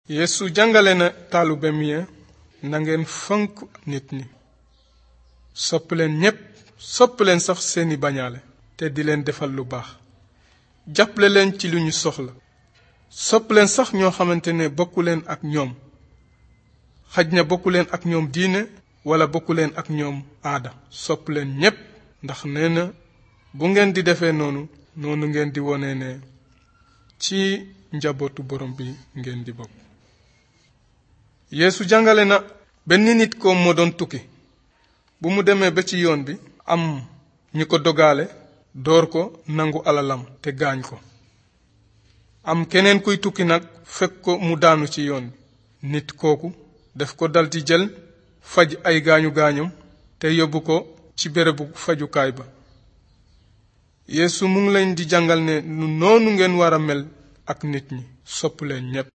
Yeesu jàngale na taalubem ya na ngeen fonk nit ñi sopp leen ñépp sopp leen sax seeni bañaale te di leen defal lu baax jàppale leen ci lu ñu soxla sopp leen sax ñoo xamante ne bokku leen ak ñoom xaj na bokku leen ak ñoom diine wala bokku leen ak ñoom aada sopp leen ñépp ndax nee na bu ngeen di defee noonu ngeen di wone ne ci njabootu borom bi ngeen di bokk. Yeesu jàngale na benn nit ko moo doon tukki bu mu demee ba ci yoon bi am ñi ko dogale door ko nangu alalam te gaañ ko. am keneen kuy tukki nag fekk ko mu daanu ci yoon bi nit kooku daf ko daldi jël faj ay gaañu gaañam te yóbbu ko ci bérébu fajukaay ba. Yeesu mu ngi leen di jàngal ne noonu ngeen war a mel ak nit ñi sopp leen ñépp.